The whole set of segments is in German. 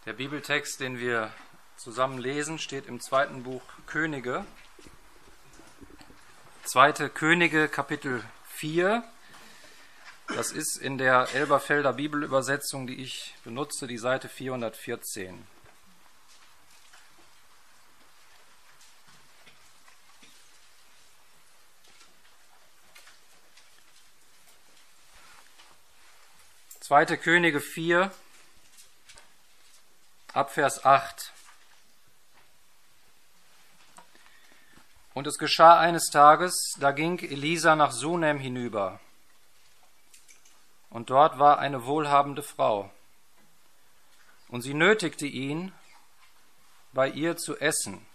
Der Bibeltext, den wir zusammen lesen, steht im 2. Buch Könige. 2. Könige, Kapitel 4. Das ist in der Elberfelder Bibelübersetzung, die ich benutze, die Seite 414. Zweite Könige 4, ab Vers 8. Und es geschah eines Tages, da ging Elisa nach Sunem hinüber. Und dort war eine wohlhabende Frau. Und sie nötigte ihn, bei ihr zu essen.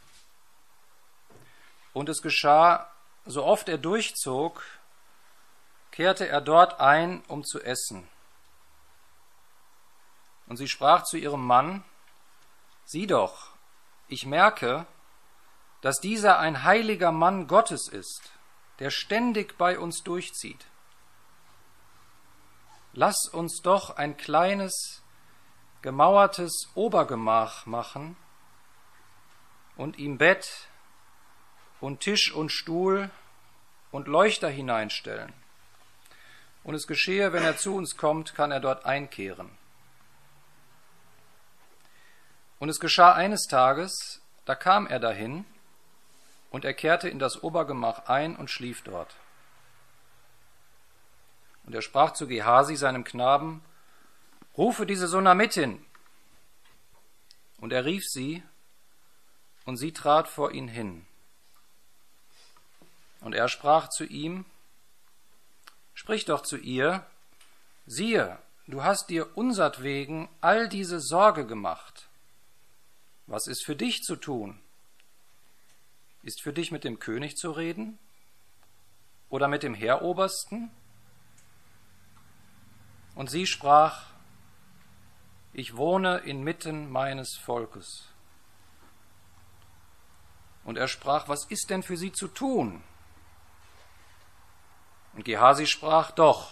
Und es geschah, so oft er durchzog, kehrte er dort ein, um zu essen. Und sie sprach zu ihrem Mann: Sieh doch, ich merke, dass dieser ein heiliger Mann Gottes ist, der ständig bei uns durchzieht. Lass uns doch ein kleines, gemauertes Obergemach machen und ihm Bett und Tisch und Stuhl und Leuchter hineinstellen. Und es geschehe, wenn er zu uns kommt, kann er dort einkehren. Und es geschah eines Tages, da kam er dahin, und er kehrte in das Obergemach ein und schlief dort. Und er sprach zu Gehasi, seinem Knaben: Rufe diese Sunamitin. Und er rief sie, und sie trat vor ihn hin. Und er sprach zu ihm: Sprich doch zu ihr, siehe, du hast dir unsertwegen all diese Sorge gemacht. Was ist für dich zu tun? Ist für dich mit dem König zu reden? Oder mit dem Heerobersten? Und sie sprach: Ich wohne inmitten meines Volkes. Und er sprach: Was ist denn für sie zu tun? Und Gehasi sprach: Doch,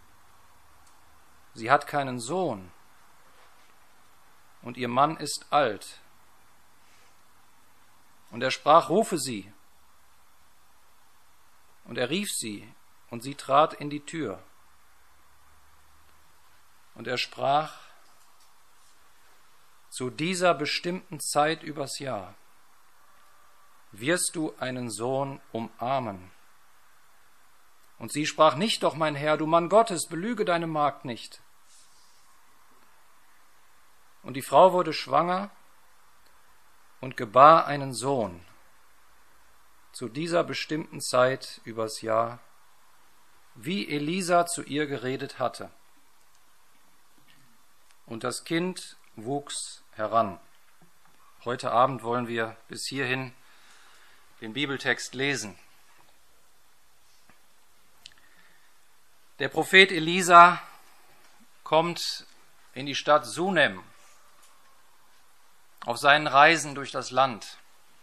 sie hat keinen Sohn, und ihr Mann ist alt. Und er sprach: Rufe sie. Und er rief sie, und sie trat in die Tür. Und er sprach: Zu dieser bestimmten Zeit übers Jahr wirst du einen Sohn umarmen. Und sie sprach: Nicht doch, mein Herr, du Mann Gottes, belüge deine Magd nicht. Und die Frau wurde schwanger und gebar einen Sohn, zu dieser bestimmten Zeit übers Jahr, wie Elisa zu ihr geredet hatte. Und das Kind wuchs heran. Heute Abend wollen wir bis hierhin den Bibeltext lesen. Der Prophet Elisa kommt in die Stadt Sunem auf seinen Reisen durch das Land.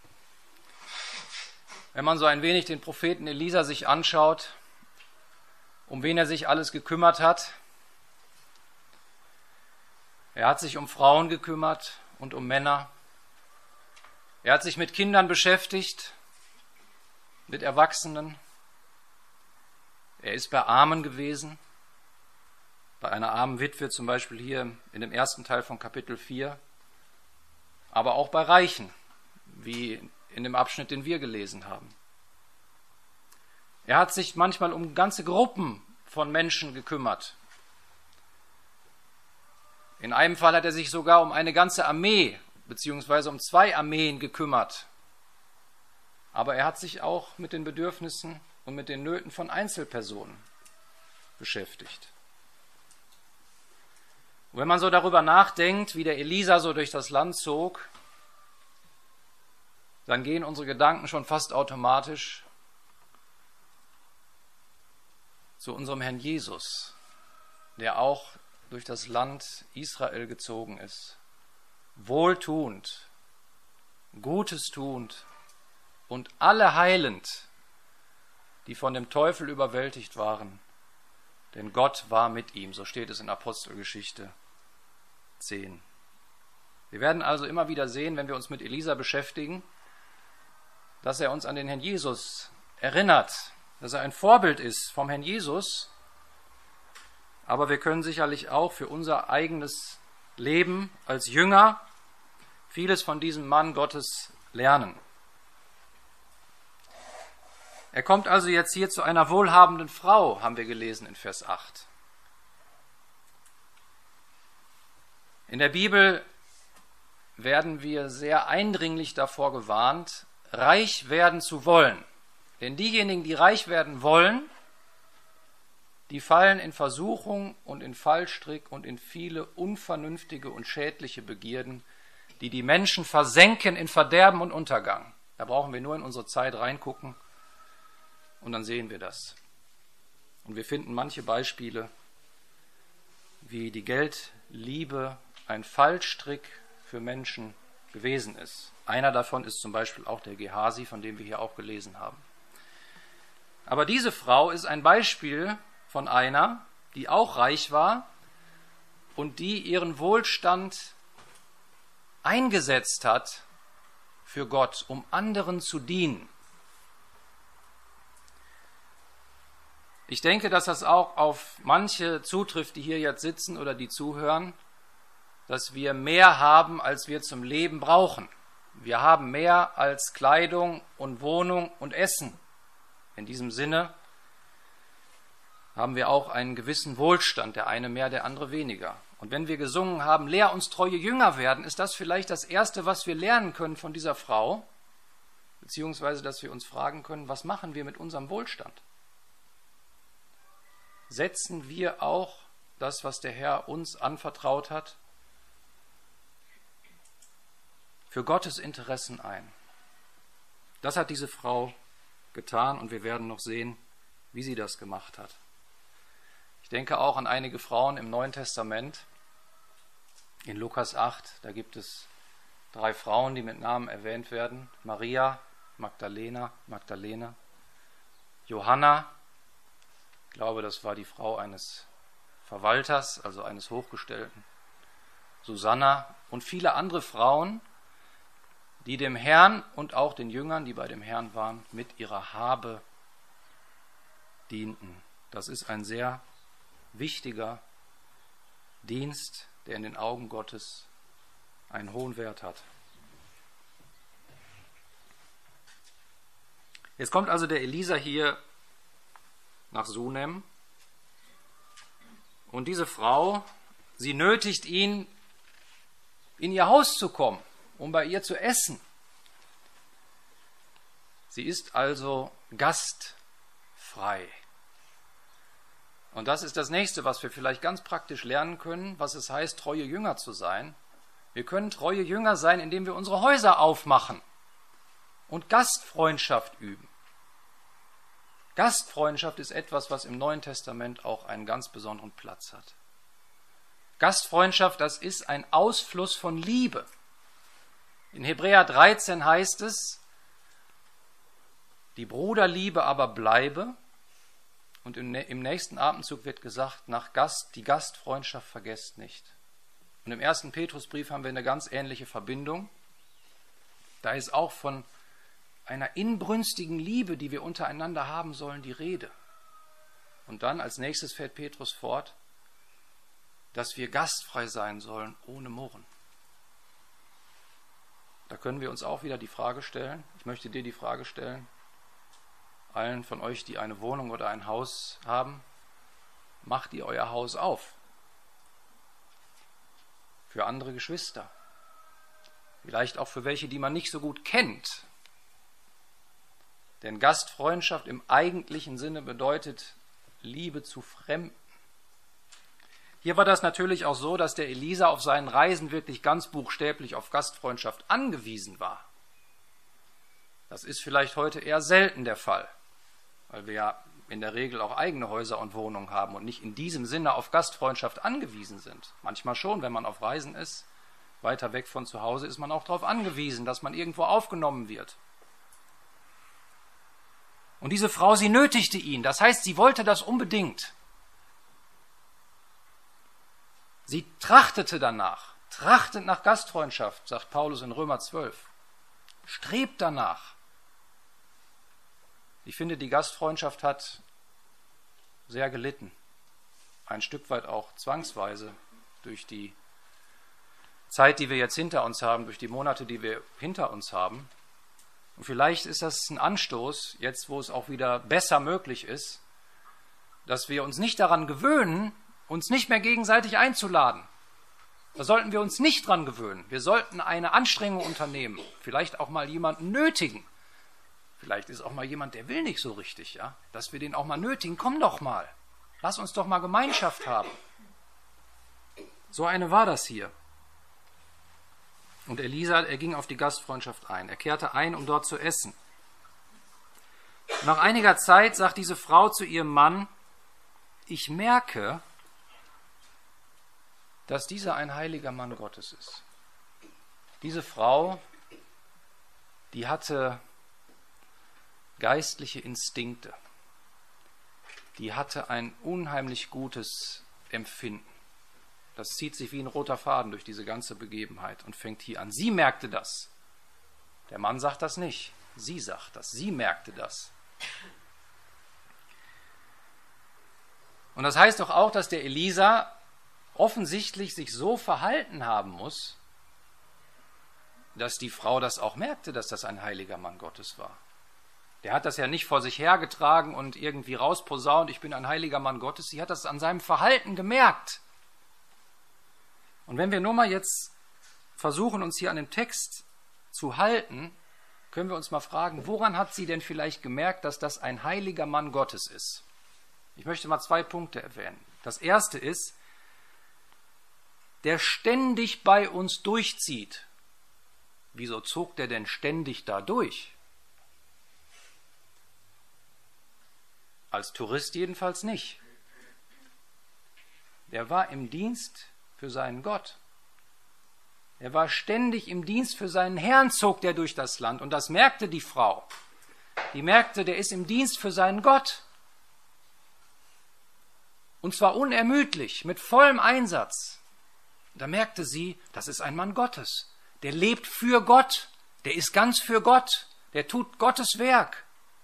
Wenn man so ein wenig den Propheten Elisa sich anschaut, um wen er sich alles gekümmert hat: Er hat sich um Frauen gekümmert und um Männer. Er hat sich mit Kindern beschäftigt, mit Erwachsenen. Er ist bei Armen gewesen, bei einer armen Witwe zum Beispiel hier in dem ersten Teil von Kapitel 4, aber auch bei Reichen, wie in dem Abschnitt, den wir gelesen haben. Er hat sich manchmal um ganze Gruppen von Menschen gekümmert. In einem Fall hat er sich sogar um eine ganze Armee, beziehungsweise um 2 Armeen gekümmert. Aber er hat sich auch mit den Bedürfnissen und mit den Nöten von Einzelpersonen beschäftigt. Und wenn man so darüber nachdenkt, wie der Elisa so durch das Land zog, dann gehen unsere Gedanken schon fast automatisch zu unserem Herrn Jesus, der auch durch das Land Israel gezogen ist, wohltuend, Gutes tuend und alle heilend, die von dem Teufel überwältigt waren, denn Gott war mit ihm, so steht es in Apostelgeschichte 10. Wir werden also immer wieder sehen, wenn wir uns mit Elisa beschäftigen, dass er uns an den Herrn Jesus erinnert, dass er ein Vorbild ist vom Herrn Jesus. Aber wir können sicherlich auch für unser eigenes Leben als Jünger vieles von diesem Mann Gottes lernen. Er kommt also jetzt hier zu einer wohlhabenden Frau, haben wir gelesen in Vers 8. In der Bibel werden wir sehr eindringlich davor gewarnt, reich werden zu wollen. Denn diejenigen, die reich werden wollen, die fallen in Versuchung und in Fallstrick und in viele unvernünftige und schädliche Begierden, die die Menschen versenken in Verderben und Untergang. Da brauchen wir nur in unsere Zeit reingucken und dann sehen wir das. Und wir finden manche Beispiele, wie die Geldliebe ein Fallstrick für Menschen gewesen ist. Einer davon ist zum Beispiel auch der Gehasi, von dem wir hier auch gelesen haben. Aber diese Frau ist ein Beispiel von einer, die auch reich war und die ihren Wohlstand eingesetzt hat für Gott, um anderen zu dienen. Ich denke, dass das auch auf manche zutrifft, die hier jetzt sitzen oder die zuhören, dass wir mehr haben, als wir zum Leben brauchen. Wir haben mehr als Kleidung und Wohnung und Essen. In diesem Sinne haben wir auch einen gewissen Wohlstand, der eine mehr, der andere weniger. Und wenn wir gesungen haben, lehr uns treue Jünger werden, ist das vielleicht das Erste, was wir lernen können von dieser Frau, beziehungsweise dass wir uns fragen können, was machen wir mit unserem Wohlstand? Setzen wir auch das, was der Herr uns anvertraut hat, für Gottes Interessen ein? Das hat diese Frau getan und wir werden noch sehen, wie sie das gemacht hat. Ich denke auch an einige Frauen im Neuen Testament. In Lukas 8, da gibt es 3 Frauen, die mit Namen erwähnt werden. Maria, Magdalena, Johanna, ich glaube, das war die Frau eines Verwalters, also eines Hochgestellten, Susanna und viele andere Frauen, die dem Herrn und auch den Jüngern, die bei dem Herrn waren, mit ihrer Habe dienten. Das ist ein sehr wichtiger Dienst, der in den Augen Gottes einen hohen Wert hat. Jetzt kommt also der Elisa hier nach Sunem und diese Frau, sie nötigt ihn, in ihr Haus zu kommen, um bei ihr zu essen. Sie ist also gastfrei. Und das ist das Nächste, was wir vielleicht ganz praktisch lernen können, was es heißt, treue Jünger zu sein. Wir können treue Jünger sein, indem wir unsere Häuser aufmachen und Gastfreundschaft üben. Gastfreundschaft ist etwas, was im Neuen Testament auch einen ganz besonderen Platz hat. Gastfreundschaft, das ist ein Ausfluss von Liebe. In Hebräer 13 heißt es, die Bruderliebe aber bleibe. Und im nächsten Atemzug wird gesagt, die Gastfreundschaft vergesst nicht. Und im 1. Petrusbrief haben wir eine ganz ähnliche Verbindung. Da ist auch von einer inbrünstigen Liebe, die wir untereinander haben sollen, die Rede. Und dann als nächstes fährt Petrus fort, dass wir gastfrei sein sollen, ohne Murren. Da können wir uns auch wieder die Frage stellen, ich möchte dir die Frage stellen, allen von euch, die eine Wohnung oder ein Haus haben, macht ihr euer Haus auf. Für andere Geschwister. Vielleicht auch für welche, die man nicht so gut kennt. Denn Gastfreundschaft im eigentlichen Sinne bedeutet Liebe zu Fremden. Hier war das natürlich auch so, dass der Elisa auf seinen Reisen wirklich ganz buchstäblich auf Gastfreundschaft angewiesen war. Das ist vielleicht heute eher selten der Fall, weil wir ja in der Regel auch eigene Häuser und Wohnungen haben und nicht in diesem Sinne auf Gastfreundschaft angewiesen sind. Manchmal schon, wenn man auf Reisen ist, weiter weg von zu Hause, ist man auch darauf angewiesen, dass man irgendwo aufgenommen wird. Und diese Frau, sie nötigte ihn, das heißt, sie wollte das unbedingt. Sie trachtete danach. Trachtet nach Gastfreundschaft, sagt Paulus in Römer 12. Strebt danach. Ich finde, die Gastfreundschaft hat sehr gelitten. Ein Stück weit auch zwangsweise durch die Zeit, die wir jetzt hinter uns haben, durch die Monate, die wir hinter uns haben. Und vielleicht ist das ein Anstoß, jetzt wo es auch wieder besser möglich ist, dass wir uns nicht daran gewöhnen, uns nicht mehr gegenseitig einzuladen. Da sollten wir uns nicht dran gewöhnen. Wir sollten eine Anstrengung unternehmen, vielleicht auch mal jemanden nötigen. Vielleicht ist auch mal jemand, der will nicht so richtig, ja, dass wir den auch mal nötigen. Komm doch mal, lass uns doch mal Gemeinschaft haben. So eine war das hier. Und Elisa, er ging auf die Gastfreundschaft ein. Er kehrte ein, um dort zu essen. Nach einiger Zeit sagt diese Frau zu ihrem Mann: Ich merke, dass dieser ein heiliger Mann Gottes ist. Diese Frau, die hatte geistliche Instinkte. Die hatte ein unheimlich gutes Empfinden. Das zieht sich wie ein roter Faden durch diese ganze Begebenheit und fängt hier an. Sie merkte das. Der Mann sagt das nicht. Sie sagt das. Sie merkte das. Und das heißt doch auch, dass der Elisa offensichtlich sich so verhalten haben muss, dass die Frau das auch merkte, dass das ein heiliger Mann Gottes war. Der hat das ja nicht vor sich hergetragen und irgendwie rausposaunt, ich bin ein heiliger Mann Gottes. Sie hat das an seinem Verhalten gemerkt. Und wenn wir nur mal jetzt versuchen, uns hier an dem Text zu halten, können wir uns mal fragen, woran hat sie denn vielleicht gemerkt, dass das ein heiliger Mann Gottes ist? Ich möchte mal 2 Punkte erwähnen. Das erste ist, der ständig bei uns durchzieht. Wieso zog der denn ständig da durch? Als Tourist jedenfalls nicht. Der war im Dienst für seinen Gott. Er war ständig im Dienst für seinen Herrn, zog der durch das Land. Und das merkte die Frau. Die merkte, der ist im Dienst für seinen Gott. Und zwar unermüdlich, mit vollem Einsatz. Da merkte sie, das ist ein Mann Gottes. Der lebt für Gott. Der ist ganz für Gott. Der tut Gottes Werk.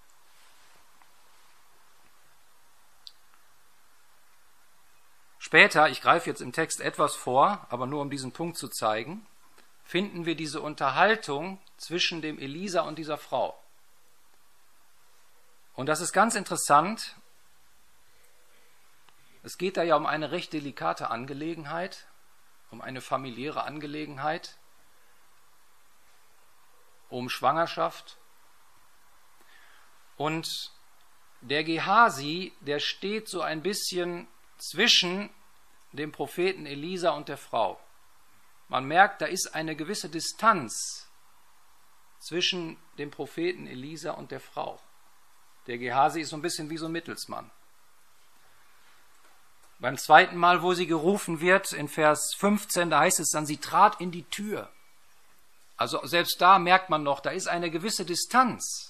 Später, ich greife jetzt im Text etwas vor, aber nur um diesen Punkt zu zeigen, finden wir diese Unterhaltung zwischen dem Elisa und dieser Frau. Und das ist ganz interessant. Es geht da ja um eine recht delikate Angelegenheit, um eine familiäre Angelegenheit, um Schwangerschaft. Und der Gehasi, der steht so ein bisschen zwischen dem Propheten Elisa und der Frau. Man merkt, da ist eine gewisse Distanz zwischen dem Propheten Elisa und der Frau. Der Gehasi ist so ein bisschen wie so ein Mittelsmann. Beim zweiten Mal, wo sie gerufen wird, in Vers 15, da heißt es dann, sie trat in die Tür. Also selbst da merkt man noch, da ist eine gewisse Distanz.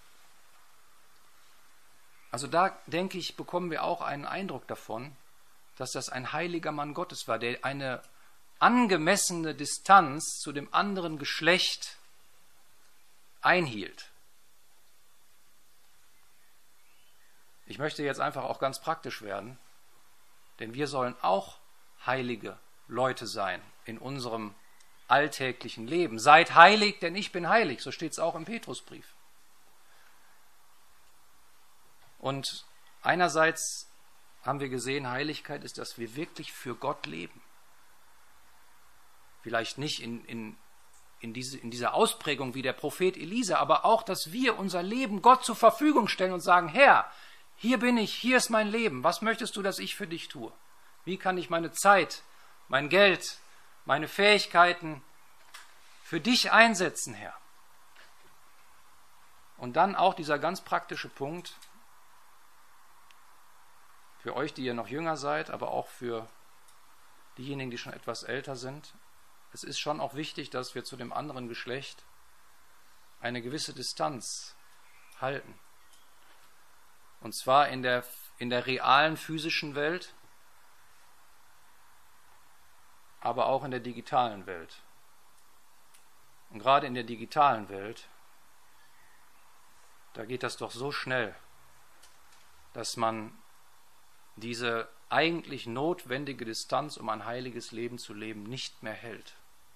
Also da, denke ich, bekommen wir auch einen Eindruck davon, dass das ein heiliger Mann Gottes war, der eine angemessene Distanz zu dem anderen Geschlecht einhielt. Ich möchte jetzt einfach auch ganz praktisch werden, denn wir sollen auch heilige Leute sein in unserem alltäglichen Leben. Seid heilig, denn ich bin heilig, so steht es auch im Petrusbrief. Und einerseits haben wir gesehen, Heiligkeit ist, dass wir wirklich für Gott leben. Vielleicht nicht in dieser Ausprägung wie der Prophet Elisa, aber auch, dass wir unser Leben Gott zur Verfügung stellen und sagen, Herr, hier bin ich, hier ist mein Leben, was möchtest du, dass ich für dich tue? Wie kann ich meine Zeit, mein Geld, meine Fähigkeiten für dich einsetzen, Herr? Und dann auch dieser ganz praktische Punkt, für euch, die ihr noch jünger seid, aber auch für diejenigen, die schon etwas älter sind. Es ist schon auch wichtig, dass wir zu dem anderen Geschlecht eine gewisse Distanz halten. Und zwar in der realen physischen Welt, aber auch in der digitalen Welt. Und gerade in der digitalen Welt, da geht das doch so schnell, dass man diese eigentlich notwendige Distanz, um ein heiliges Leben zu leben, nicht mehr hält.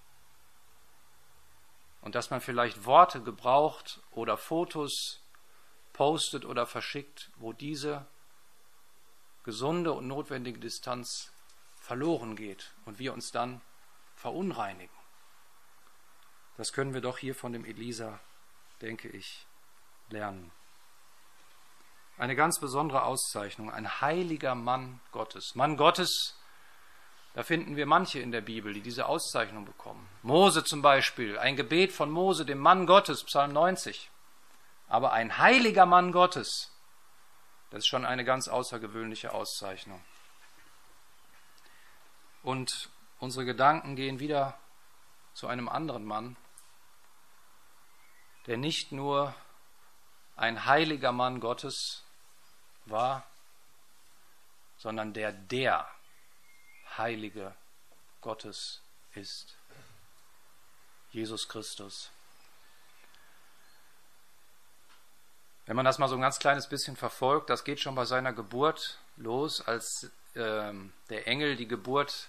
Und dass man vielleicht Worte gebraucht oder Fotos postet oder verschickt, wo diese gesunde und notwendige Distanz verloren geht und wir uns dann verunreinigen. Das können wir doch hier von dem Elisa, denke ich, lernen. Eine ganz besondere Auszeichnung, ein heiliger Mann Gottes. Mann Gottes, da finden wir manche in der Bibel, die diese Auszeichnung bekommen. Mose zum Beispiel, ein Gebet von Mose, dem Mann Gottes, Psalm 90. Aber ein heiliger Mann Gottes, das ist schon eine ganz außergewöhnliche Auszeichnung. Und unsere Gedanken gehen wieder zu einem anderen Mann, der nicht nur ein heiliger Mann Gottes war, sondern der Heilige Gottes ist. Jesus Christus. Wenn man das mal so ein ganz kleines bisschen verfolgt, das geht schon bei seiner Geburt los, als der Engel die Geburt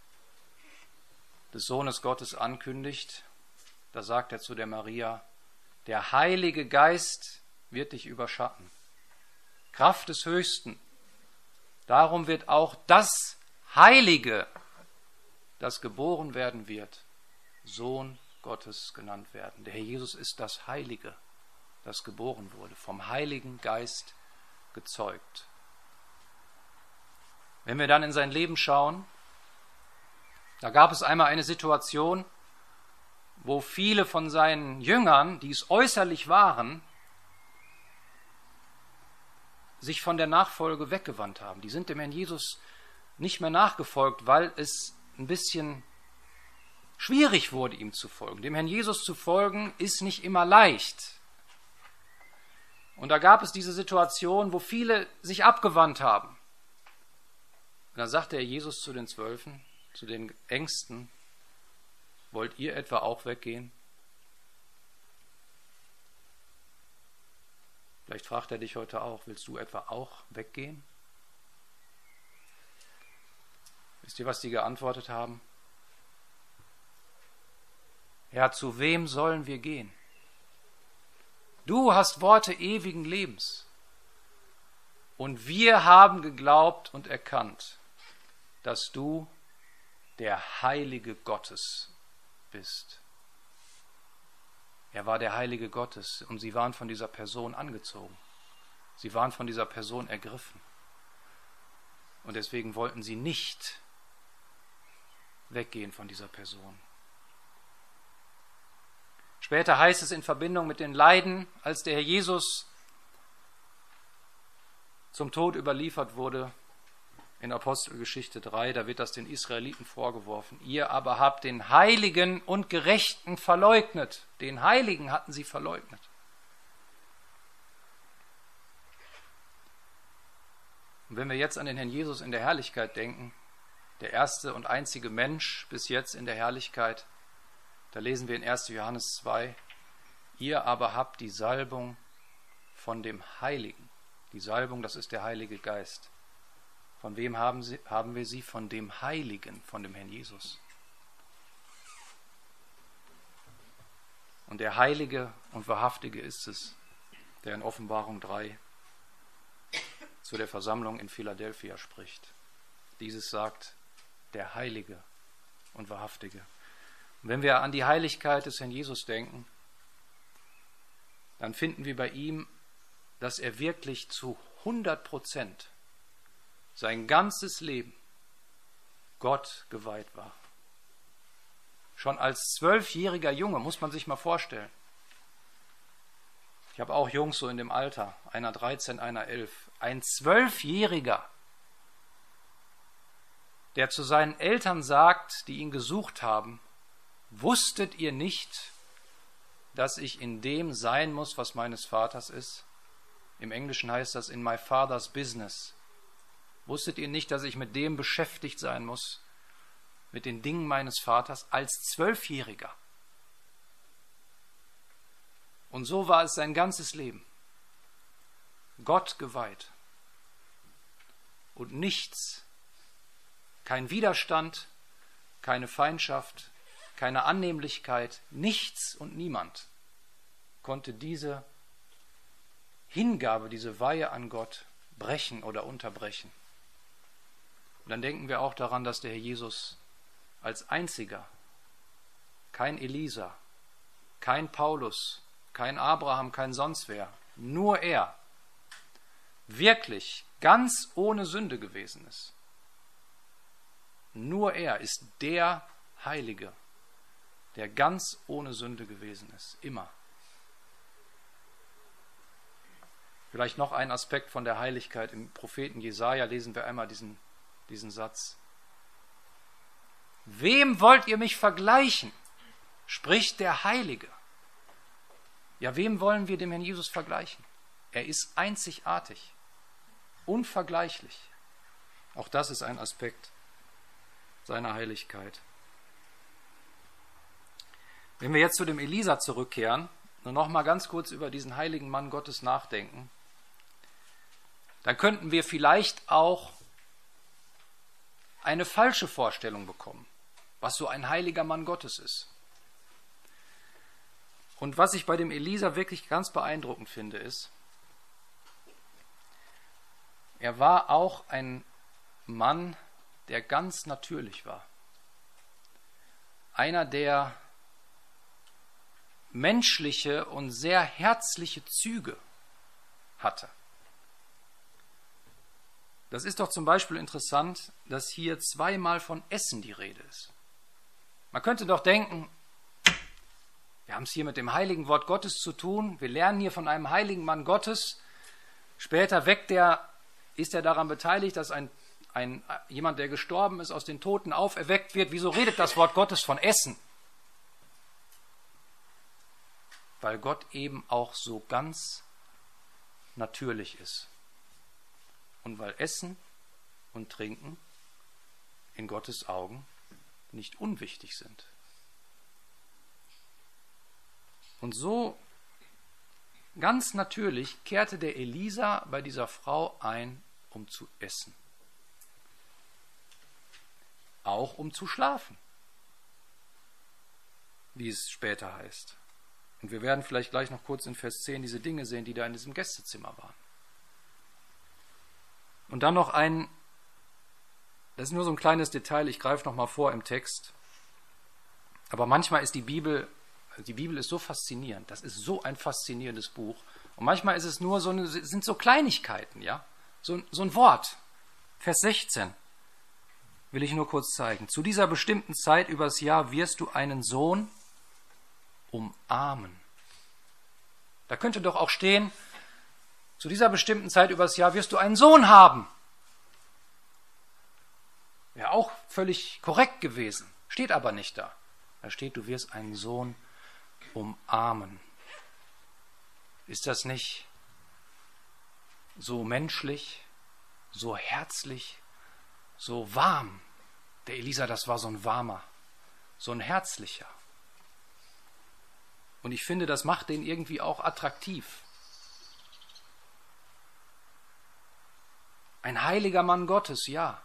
des Sohnes Gottes ankündigt. Da sagt er zu der Maria: Der Heilige Geist wird dich überschatten. Kraft des Höchsten. Darum wird auch das Heilige, das geboren werden wird, Sohn Gottes genannt werden. Der Herr Jesus ist das Heilige, das geboren wurde, vom Heiligen Geist gezeugt. Wenn wir dann in sein Leben schauen, da gab es einmal eine Situation, wo viele von seinen Jüngern, die es äußerlich waren, sich von der Nachfolge weggewandt haben. Die sind dem Herrn Jesus nicht mehr nachgefolgt, weil es ein bisschen schwierig wurde, ihm zu folgen. Dem Herrn Jesus zu folgen ist nicht immer leicht. Und da gab es diese Situation, wo viele sich abgewandt haben. Und dann sagte der Herr Jesus zu den 12, zu den Ängsten: Wollt ihr etwa auch weggehen? Vielleicht fragt er dich heute auch: Willst du etwa auch weggehen? Wisst ihr, was die geantwortet haben? Ja, zu wem sollen wir gehen? Du hast Worte ewigen Lebens. Und wir haben geglaubt und erkannt, dass du der Heilige Gottes bist. Er war der Heilige Gottes und sie waren von dieser Person angezogen. Sie waren von dieser Person ergriffen. Und deswegen wollten sie nicht weggehen von dieser Person. Später heißt es in Verbindung mit den Leiden, als der Herr Jesus zum Tod überliefert wurde, in Apostelgeschichte 3, da wird das den Israeliten vorgeworfen. Ihr aber habt den Heiligen und Gerechten verleugnet. Den Heiligen hatten sie verleugnet. Und wenn wir jetzt an den Herrn Jesus in der Herrlichkeit denken, der erste und einzige Mensch bis jetzt in der Herrlichkeit, da lesen wir in 1. Johannes 2, ihr aber habt die Salbung von dem Heiligen. Die Salbung, das ist der Heilige Geist. Von wem haben wir sie? Von dem Heiligen, von dem Herrn Jesus. Und der Heilige und Wahrhaftige ist es, der in Offenbarung 3 zu der Versammlung in Philadelphia spricht. Dieses sagt der Heilige und Wahrhaftige. Und wenn wir an die Heiligkeit des Herrn Jesus denken, dann finden wir bei ihm, dass er wirklich zu 100% sein ganzes Leben Gott geweiht war. Schon als 12-jähriger Junge, muss man sich mal vorstellen. Ich habe auch Jungs so in dem Alter, einer 13, einer 11. Ein 12-jähriger, der zu seinen Eltern sagt, die ihn gesucht haben: Wusstet ihr nicht, dass ich in dem sein muss, was meines Vaters ist? Im Englischen heißt das in my father's business. Wusstet ihr nicht, dass ich mit dem beschäftigt sein muss, mit den Dingen meines Vaters als 12-Jähriger. Und so war es sein ganzes Leben. Gott geweiht. Und nichts, kein Widerstand, keine Feindschaft, keine Annehmlichkeit, nichts und niemand konnte diese Hingabe, diese Weihe an Gott brechen oder unterbrechen. Und dann denken wir auch daran, dass der Herr Jesus als einziger, kein Elisa, kein Paulus, kein Abraham, kein sonst wer, nur er, wirklich ganz ohne Sünde gewesen ist. Nur er ist der Heilige, der ganz ohne Sünde gewesen ist, immer. Vielleicht noch ein Aspekt von der Heiligkeit. Im Propheten Jesaja lesen wir einmal diesen Satz. Wem wollt ihr mich vergleichen? Spricht der Heilige. Ja, wem wollen wir dem Herrn Jesus vergleichen? Er ist einzigartig, unvergleichlich. Auch das ist ein Aspekt seiner Heiligkeit. Wenn wir jetzt zu dem Elisa zurückkehren und noch mal ganz kurz über diesen heiligen Mann Gottes nachdenken, dann könnten wir vielleicht auch eine falsche Vorstellung bekommen, was so ein heiliger Mann Gottes ist. Und was ich bei dem Elisa wirklich ganz beeindruckend finde, ist, er war auch ein Mann, der ganz natürlich war. Einer, der menschliche und sehr herzliche Züge hatte. Das ist doch zum Beispiel interessant, dass hier zweimal von Essen die Rede ist. Man könnte doch denken, wir haben es hier mit dem heiligen Wort Gottes zu tun, wir lernen hier von einem heiligen Mann Gottes, später ist er daran beteiligt, dass jemand, der gestorben ist, aus den Toten auferweckt wird. Wieso redet das Wort Gottes von Essen? Weil Gott eben auch so ganz natürlich ist. Und weil Essen und Trinken in Gottes Augen nicht unwichtig sind. Und so ganz natürlich kehrte der Elisa bei dieser Frau ein, um zu essen. Auch um zu schlafen, wie es später heißt. Und wir werden vielleicht gleich noch kurz in Vers 10 diese Dinge sehen, die da in diesem Gästezimmer waren. Und dann noch das ist nur so ein kleines Detail, ich greife noch mal vor im Text. Aber manchmal ist die Bibel ist so faszinierend, das ist so ein faszinierendes Buch. Und manchmal ist es nur sind so Kleinigkeiten, ja? So ein Wort. Vers 16 will ich nur kurz zeigen. Zu dieser bestimmten Zeit übers Jahr wirst du einen Sohn umarmen. Da könnte doch auch stehen, zu dieser bestimmten Zeit übers Jahr wirst du einen Sohn haben. Wäre auch völlig korrekt gewesen. Steht aber nicht da. Da steht, du wirst einen Sohn umarmen. Ist das nicht so menschlich, so herzlich, so warm? Der Elisa, das war so ein warmer, so ein herzlicher. Und ich finde, das macht den irgendwie auch attraktiv. Ein heiliger Mann Gottes, ja.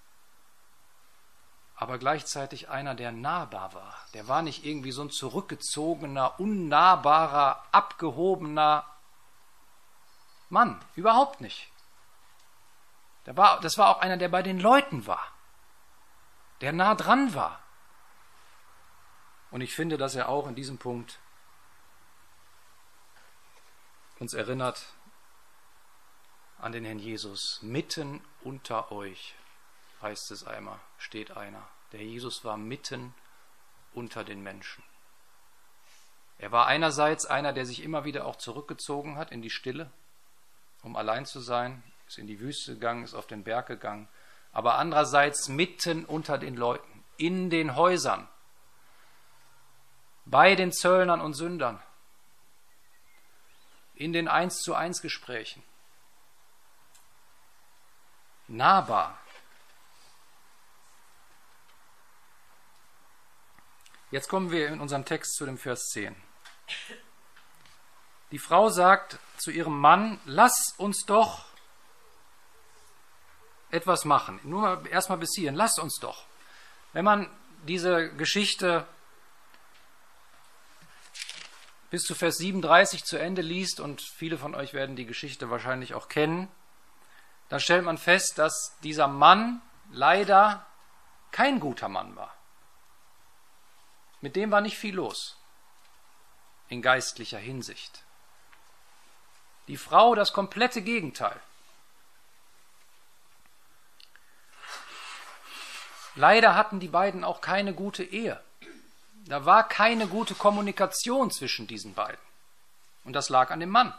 Aber gleichzeitig einer, der nahbar war. Der war nicht irgendwie so ein zurückgezogener, unnahbarer, abgehobener Mann. Überhaupt nicht. Das war auch einer, der bei den Leuten war. Der nah dran war. Und ich finde, dass er auch in diesem Punkt uns erinnert an den Herrn Jesus. Mitten unter euch, heißt es einmal, steht einer. Der Jesus war mitten unter den Menschen. Er war einerseits einer, der sich immer wieder auch zurückgezogen hat in die Stille, um allein zu sein, ist in die Wüste gegangen, ist auf den Berg gegangen, aber andererseits mitten unter den Leuten, in den Häusern, bei den Zöllnern und Sündern, in den 1:1 Gesprächen. Nahbar. Jetzt kommen wir in unserem Text zu dem Vers 10. Die Frau sagt zu ihrem Mann, lass uns doch etwas machen. Nur mal erstmal bis hierhin, lass uns doch. Wenn man diese Geschichte bis zu Vers 37 zu Ende liest, und viele von euch werden die Geschichte wahrscheinlich auch kennen, dann stellt man fest, dass dieser Mann leider kein guter Mann war. Mit dem war nicht viel los in geistlicher Hinsicht. Die Frau das komplette Gegenteil. Leider hatten die beiden auch keine gute Ehe. Da war keine gute Kommunikation zwischen diesen beiden. Und das lag an dem Mann.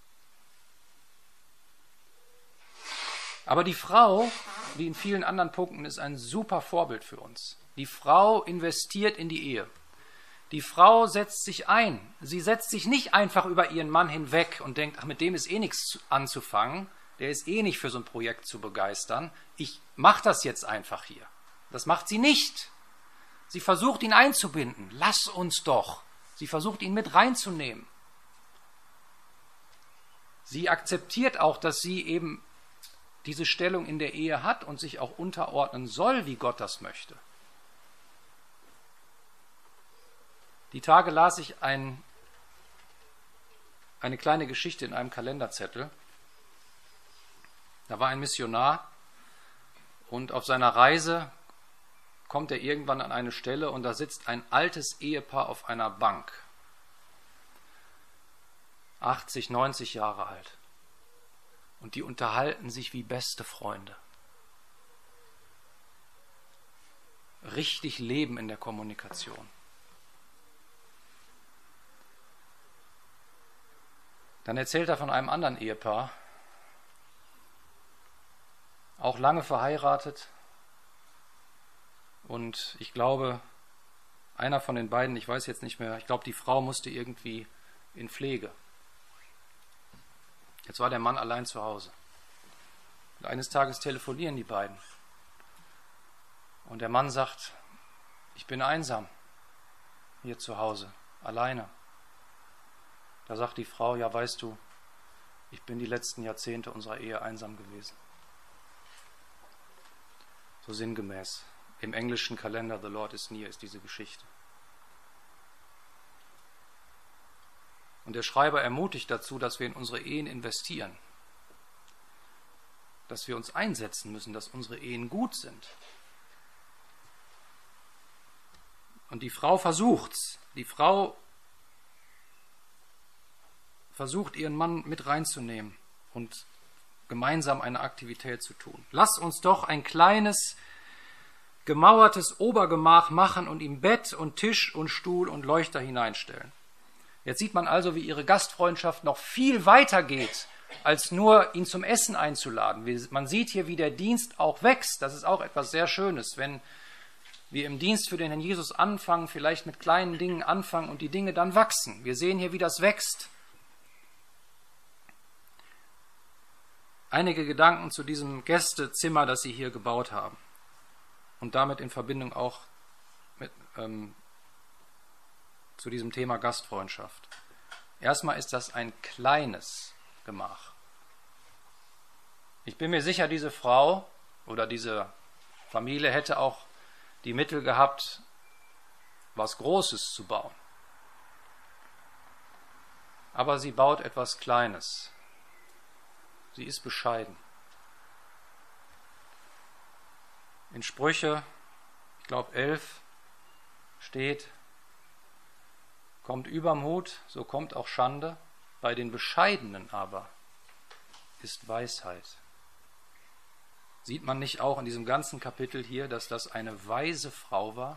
Aber die Frau, wie in vielen anderen Punkten, ist ein super Vorbild für uns. Die Frau investiert in die Ehe. Die Frau setzt sich ein. Sie setzt sich nicht einfach über ihren Mann hinweg und denkt, ach, mit dem ist eh nichts anzufangen, der ist eh nicht für so ein Projekt zu begeistern. Ich mache das jetzt einfach hier. Das macht sie nicht. Sie versucht, ihn einzubinden. Lass uns doch. Sie versucht, ihn mit reinzunehmen. Sie akzeptiert auch, dass sie eben diese Stellung in der Ehe hat und sich auch unterordnen soll, wie Gott das möchte. Die Tage las ich eine kleine Geschichte in einem Kalenderzettel. Da war ein Missionar und auf seiner Reise kommt er irgendwann an eine Stelle und da sitzt ein altes Ehepaar auf einer Bank. 80, 90 Jahre alt. Und die unterhalten sich wie beste Freunde. Richtig Leben in der Kommunikation. Dann erzählt er von einem anderen Ehepaar, auch lange verheiratet. Und ich glaube, einer von den beiden, ich weiß jetzt nicht mehr, ich glaube, die Frau musste irgendwie in Pflege. Jetzt war der Mann allein zu Hause. Und eines Tages telefonieren die beiden. Und der Mann sagt, ich bin einsam hier zu Hause, alleine. Da sagt die Frau, ja weißt du, ich bin die letzten Jahrzehnte unserer Ehe einsam gewesen. So sinngemäß. Im englischen Kalender The Lord is Near ist diese Geschichte. Und der Schreiber ermutigt dazu, dass wir in unsere Ehen investieren. Dass wir uns einsetzen müssen, dass unsere Ehen gut sind. Und die Frau versucht's. Die Frau versucht, ihren Mann mit reinzunehmen und gemeinsam eine Aktivität zu tun. Lasst uns doch ein kleines, gemauertes Obergemach machen und ihm Bett und Tisch und Stuhl und Leuchter hineinstellen. Jetzt sieht man also, wie ihre Gastfreundschaft noch viel weiter geht, als nur ihn zum Essen einzuladen. Man sieht hier, wie der Dienst auch wächst. Das ist auch etwas sehr Schönes, wenn wir im Dienst für den Herrn Jesus anfangen, vielleicht mit kleinen Dingen anfangen und die Dinge dann wachsen. Wir sehen hier, wie das wächst. Einige Gedanken zu diesem Gästezimmer, das sie hier gebaut haben. Und damit in Verbindung auch mit, zu diesem Thema Gastfreundschaft. Erstmal ist das ein kleines Gemach. Ich bin mir sicher, diese Frau oder diese Familie hätte auch die Mittel gehabt, was Großes zu bauen. Aber sie baut etwas Kleines. Sie ist bescheiden. In Sprüche, ich glaube 11, steht, kommt Übermut, so kommt auch Schande, bei den Bescheidenen aber ist Weisheit. Sieht man nicht auch in diesem ganzen Kapitel hier, dass das eine weise Frau war?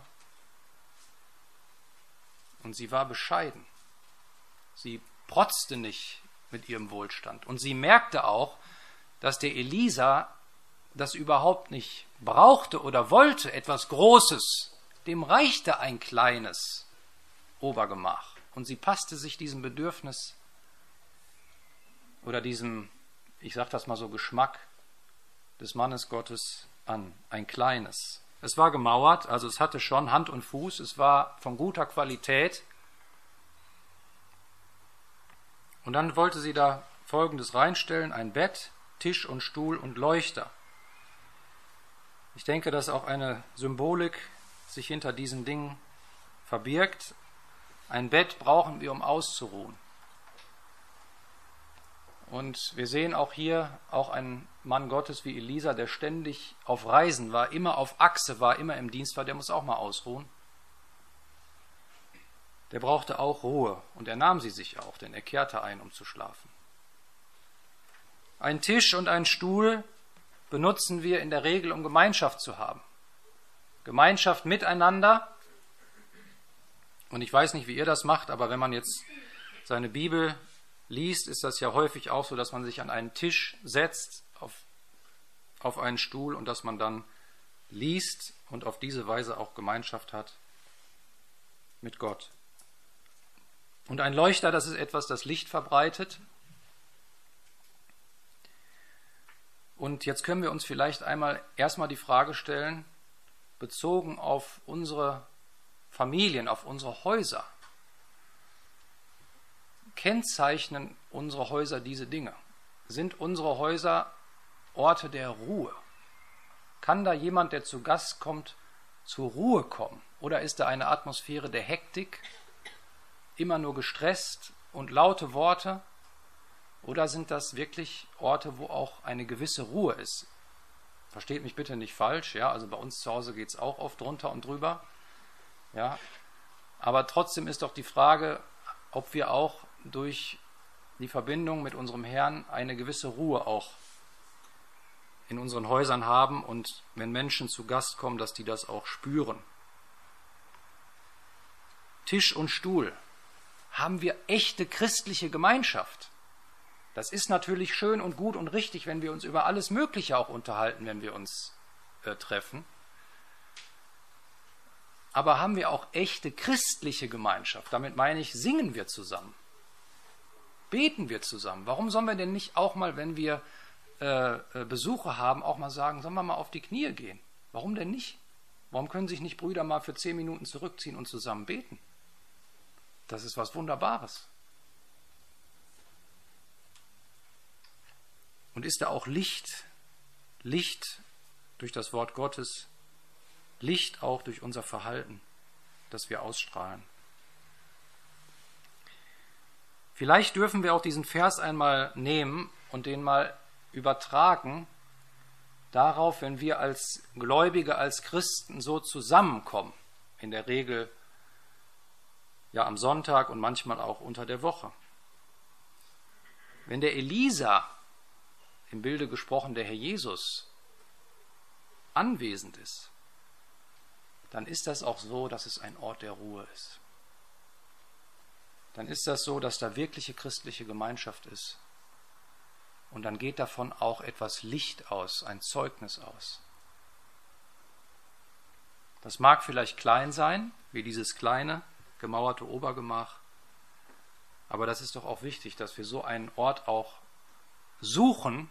Und sie war bescheiden. Sie protzte nicht mit ihrem Wohlstand. Und sie merkte auch, dass der Elisa das überhaupt nicht brauchte oder wollte, etwas Großes. Dem reichte ein kleines Obergemach. Und sie passte sich diesem Bedürfnis oder diesem, ich sage das mal so, Geschmack des Mannes Gottes an. Ein kleines Es war gemauert, also es hatte schon Hand und Fuß, es war von guter Qualität. Und dann wollte sie da Folgendes reinstellen: ein Bett, Tisch und Stuhl und Leuchter. Ich denke, dass auch eine Symbolik sich hinter diesen Dingen verbirgt. Ein Bett brauchen wir, um auszuruhen. Und wir sehen auch hier auch einen Mann Gottes wie Elisa, der ständig auf Reisen war, immer auf Achse war, immer im Dienst war, der muss auch mal ausruhen. Der brauchte auch Ruhe und er nahm sie sich auch, denn er kehrte ein, um zu schlafen. Ein Tisch und ein Stuhl benutzen wir in der Regel, um Gemeinschaft zu haben. Gemeinschaft miteinander. Und ich weiß nicht, wie ihr das macht, aber wenn man jetzt seine Bibel liest, ist das ja häufig auch so, dass man sich an einen Tisch setzt, auf einen Stuhl und dass man dann liest und auf diese Weise auch Gemeinschaft hat mit Gott. Und ein Leuchter, das ist etwas, das Licht verbreitet. Und jetzt können wir uns vielleicht erstmal die Frage stellen, bezogen auf unsere Familien, auf unsere Häuser. Kennzeichnen unsere Häuser diese Dinge? Sind unsere Häuser Orte der Ruhe? Kann da jemand, der zu Gast kommt, zur Ruhe kommen? Oder ist da eine Atmosphäre der Hektik, immer nur gestresst und laute Worte? Oder sind das wirklich Orte, wo auch eine gewisse Ruhe ist? Versteht mich bitte nicht falsch, ja, also bei uns zu Hause geht es auch oft drunter und drüber, ja, aber trotzdem ist doch die Frage, ob wir auch durch die Verbindung mit unserem Herrn eine gewisse Ruhe auch in unseren Häusern haben und wenn Menschen zu Gast kommen, dass die das auch spüren. Tisch und Stuhl. Haben wir echte christliche Gemeinschaft? Das ist natürlich schön und gut und richtig, wenn wir uns über alles Mögliche auch unterhalten, wenn wir uns treffen. Aber haben wir auch echte christliche Gemeinschaft? Damit meine ich, singen wir zusammen? Beten wir zusammen? Warum sollen wir denn nicht auch mal, wenn wir Besuche haben, auch mal sagen, sollen wir mal auf die Knie gehen? Warum denn nicht? Warum können sich nicht Brüder mal für 10 Minuten zurückziehen und zusammen beten? Das ist was Wunderbares. Und ist da auch Licht? Licht durch das Wort Gottes, Licht auch durch unser Verhalten, das wir ausstrahlen. Vielleicht dürfen wir auch diesen Vers einmal nehmen und den mal übertragen darauf, wenn wir als Gläubige, als Christen so zusammenkommen, in der Regel ja am Sonntag und manchmal auch unter der Woche. Wenn der Elisa, im Bilde gesprochen der Herr Jesus, anwesend ist, dann ist das auch so, dass es ein Ort der Ruhe ist. Dann ist das so, dass da wirkliche christliche Gemeinschaft ist. Und dann geht davon auch etwas Licht aus, ein Zeugnis aus. Das mag vielleicht klein sein, wie dieses kleine, gemauerte Obergemach, aber das ist doch auch wichtig, dass wir so einen Ort auch suchen.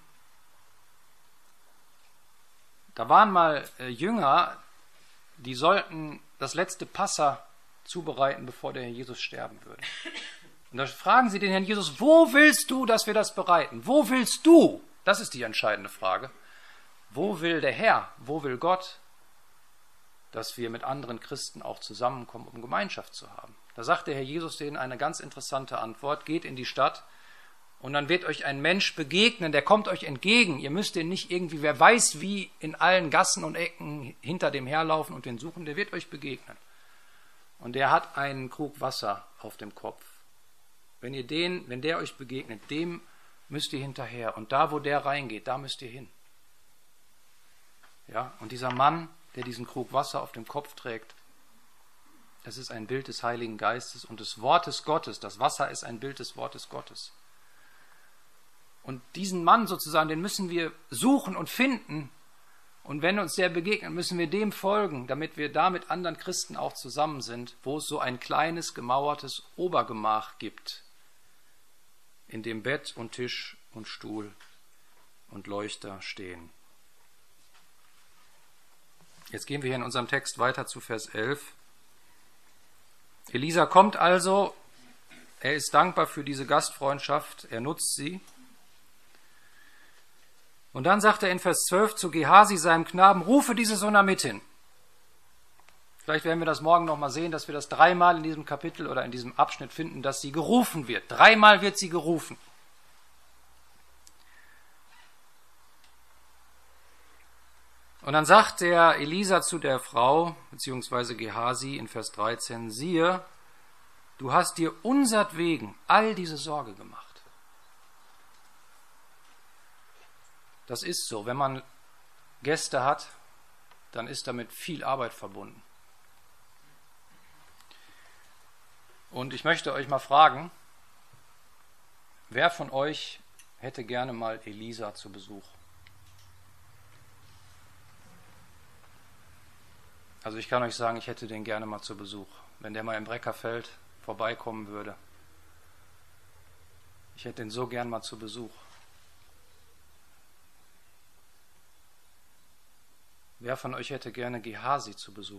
Da waren mal Jünger, die sollten das letzte Passa zubereiten, bevor der Herr Jesus sterben würde. Und da fragen sie den Herrn Jesus, wo willst du, dass wir das bereiten? Wo willst du? Das ist die entscheidende Frage. Wo will der Herr, wo will Gott, dass wir mit anderen Christen auch zusammenkommen, um Gemeinschaft zu haben? Da sagt der Herr Jesus denen eine ganz interessante Antwort: Geht in die Stadt und dann wird euch ein Mensch begegnen, der kommt euch entgegen. Ihr müsst den nicht irgendwie, wer weiß wie, in allen Gassen und Ecken hinter dem herlaufen und den suchen, der wird euch begegnen. Und der hat einen Krug Wasser auf dem Kopf. Wenn der euch begegnet, dem müsst ihr hinterher. Und da, wo der reingeht, da müsst ihr hin. Ja, und dieser Mann, der diesen Krug Wasser auf dem Kopf trägt, das ist ein Bild des Heiligen Geistes und des Wortes Gottes. Das Wasser ist ein Bild des Wortes Gottes. Und diesen Mann sozusagen, den müssen wir suchen und finden. Und wenn uns der begegnet, müssen wir dem folgen, damit wir da mit anderen Christen auch zusammen sind, wo es so ein kleines, gemauertes Obergemach gibt, in dem Bett und Tisch und Stuhl und Leuchter stehen. Jetzt gehen wir hier in unserem Text weiter zu Vers 11. Elisa kommt also, er ist dankbar für diese Gastfreundschaft, er nutzt sie. Und dann sagt er in Vers 12 zu Gehasi, seinem Knaben, rufe diese Sunamitin. Vielleicht werden wir das morgen nochmal sehen, dass wir das 3-mal in diesem Kapitel oder in diesem Abschnitt finden, dass sie gerufen wird. 3-mal wird sie gerufen. Und dann sagt der Elisa zu der Frau, beziehungsweise Gehasi in Vers 13, siehe, du hast dir unsertwegen all diese Sorge gemacht. Das ist so, wenn man Gäste hat, dann ist damit viel Arbeit verbunden. Und ich möchte euch mal fragen, wer von euch hätte gerne mal Elisa zu Besuch? Also ich kann euch sagen, ich hätte den gerne mal zu Besuch, wenn der mal im Breckerfeld vorbeikommen würde. Ich hätte den so gern mal zu Besuch. Wer von euch hätte gerne Gehasi zu Besuch?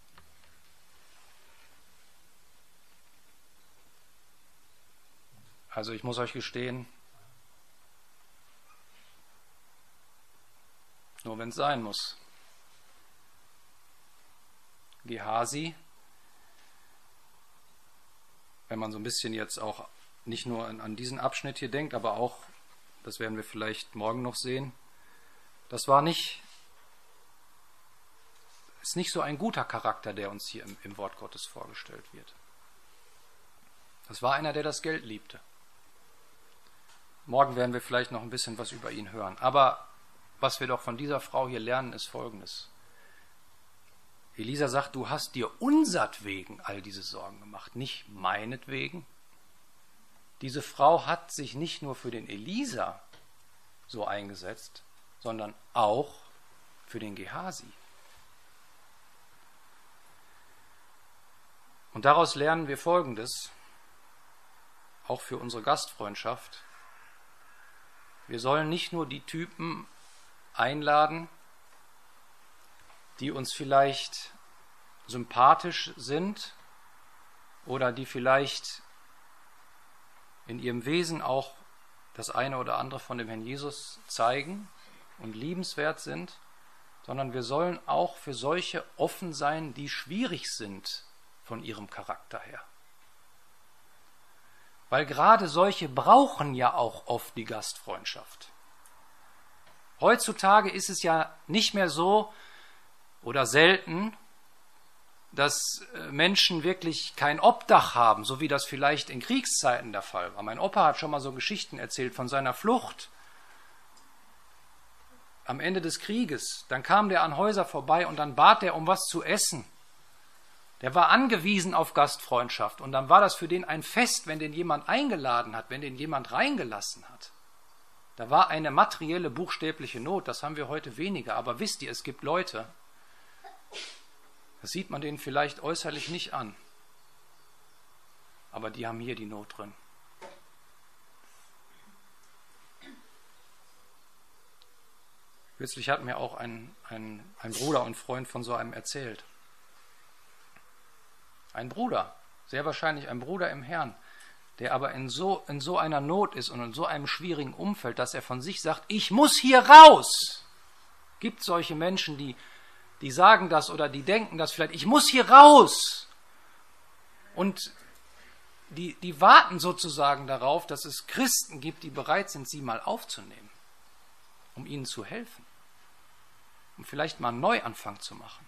Also ich muss euch gestehen, nur wenn es sein muss. Gehasi, wenn man so ein bisschen jetzt auch nicht nur an diesen Abschnitt hier denkt, aber auch, das werden wir vielleicht morgen noch sehen, das ist nicht so ein guter Charakter, der uns hier im Wort Gottes vorgestellt wird. Das war einer, der das Geld liebte. Morgen werden wir vielleicht noch ein bisschen was über ihn hören. Aber was wir doch von dieser Frau hier lernen, ist Folgendes. Elisa sagt, du hast dir unsertwegen all diese Sorgen gemacht, nicht meinetwegen. Diese Frau hat sich nicht nur für den Elisa so eingesetzt, sondern auch für den Gehasi. Und daraus lernen wir Folgendes, auch für unsere Gastfreundschaft. Wir sollen nicht nur die Typen einladen, die uns vielleicht sympathisch sind oder die vielleicht in ihrem Wesen auch das eine oder andere von dem Herrn Jesus zeigen und liebenswert sind, sondern wir sollen auch für solche offen sein, die schwierig sind von ihrem Charakter her. Weil gerade solche brauchen ja auch oft die Gastfreundschaft. Heutzutage ist es ja nicht mehr so oder selten, dass Menschen wirklich kein Obdach haben, so wie das vielleicht in Kriegszeiten der Fall war. Mein Opa hat schon mal so Geschichten erzählt von seiner Flucht am Ende des Krieges. Dann kam der an Häuser vorbei und dann bat er um was zu essen. Der war angewiesen auf Gastfreundschaft und dann war das für den ein Fest, wenn den jemand eingeladen hat, wenn den jemand reingelassen hat. Da war eine materielle, buchstäbliche Not, das haben wir heute weniger. Aber wisst ihr, es gibt Leute, das sieht man denen vielleicht äußerlich nicht an, aber die haben hier die Not drin. Kürzlich hat mir auch ein Bruder und Freund von so einem erzählt. Ein Bruder, sehr wahrscheinlich ein Bruder im Herrn, der aber in so einer Not ist und in so einem schwierigen Umfeld, dass er von sich sagt, ich muss hier raus. Gibt solche Menschen, die sagen das oder die denken das vielleicht, ich muss hier raus. Und die warten sozusagen darauf, dass es Christen gibt, die bereit sind, sie mal aufzunehmen, um ihnen zu helfen, um vielleicht mal einen Neuanfang zu machen.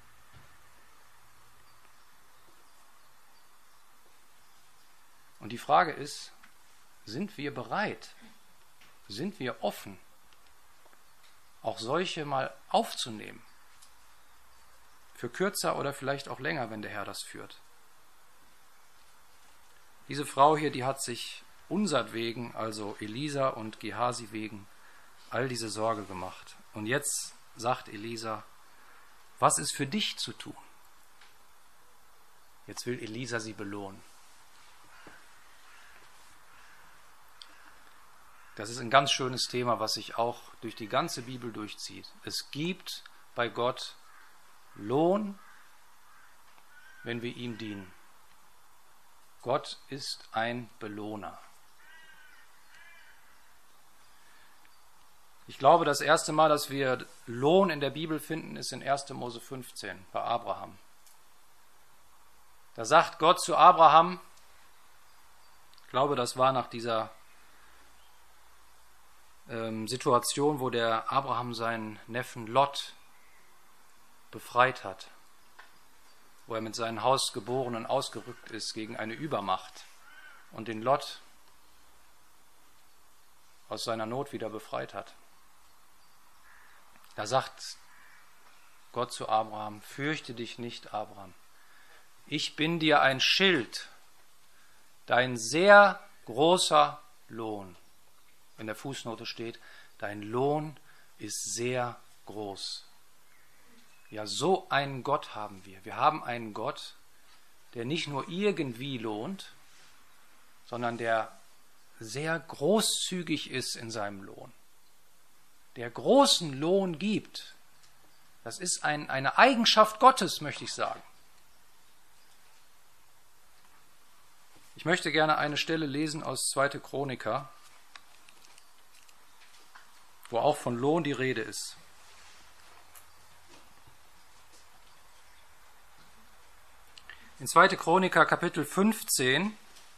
Und die Frage ist, sind wir bereit, sind wir offen, auch solche mal aufzunehmen? Für kürzer oder vielleicht auch länger, wenn der Herr das führt. Diese Frau hier, die hat sich unsertwegen, also Elisa und Gehasi wegen, all diese Sorge gemacht. Und jetzt sagt Elisa, was ist für dich zu tun? Jetzt will Elisa sie belohnen. Das ist ein ganz schönes Thema, was sich auch durch die ganze Bibel durchzieht. Es gibt bei Gott Lohn, wenn wir ihm dienen. Gott ist ein Belohner. Ich glaube, das erste Mal, dass wir Lohn in der Bibel finden, ist in 1. Mose 15 bei Abraham. Da sagt Gott zu Abraham, ich glaube, das war nach dieser Situation, wo der Abraham seinen Neffen Lot befreit hat, wo er mit seinen Hausgeborenen ausgerückt ist gegen eine Übermacht und den Lot aus seiner Not wieder befreit hat. Da sagt Gott zu Abraham, fürchte dich nicht, Abraham. Ich bin dir ein Schild, dein sehr großer Lohn. In der Fußnote steht, dein Lohn ist sehr groß. Ja, so einen Gott haben wir. Wir haben einen Gott, der nicht nur irgendwie lohnt, sondern der sehr großzügig ist in seinem Lohn. Der großen Lohn gibt. Das ist eine Eigenschaft Gottes, möchte ich sagen. Ich möchte gerne eine Stelle lesen aus 2. Chroniker, wo auch von Lohn die Rede ist. In 2. Chroniker Kapitel 15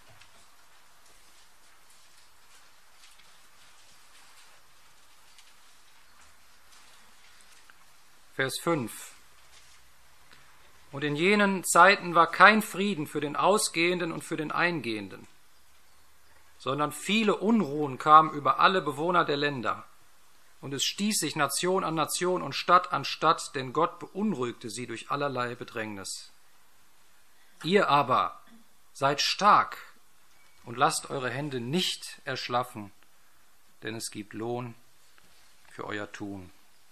Vers 5. Und in jenen Zeiten war kein Frieden für den Ausgehenden und für den Eingehenden, sondern viele Unruhen kamen über alle Bewohner der Länder. Und es stieß sich Nation an Nation und Stadt an Stadt, denn Gott beunruhigte sie durch allerlei Bedrängnis. Ihr aber seid stark und lasst eure Hände nicht erschlaffen, denn es gibt Lohn für euer Tun.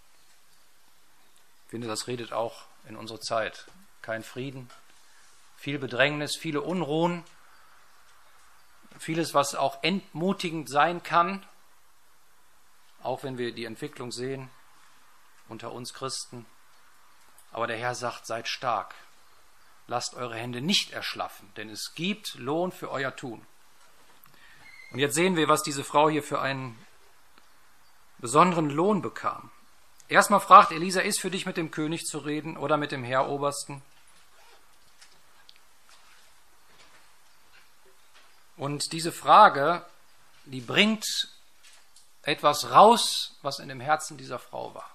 Ich finde, das redet auch in unserer Zeit. Kein Frieden, viel Bedrängnis, viele Unruhen, vieles, was auch entmutigend sein kann, auch wenn wir die Entwicklung sehen unter uns Christen. Aber der Herr sagt, seid stark, lasst eure Hände nicht erschlaffen, denn es gibt Lohn für euer Tun. Und jetzt sehen wir, was diese Frau hier für einen besonderen Lohn bekam. Erstmal fragt Elisa, ist für dich mit dem König zu reden oder mit dem Heerobersten? Und diese Frage, die bringt etwas raus, was in dem Herzen dieser Frau war.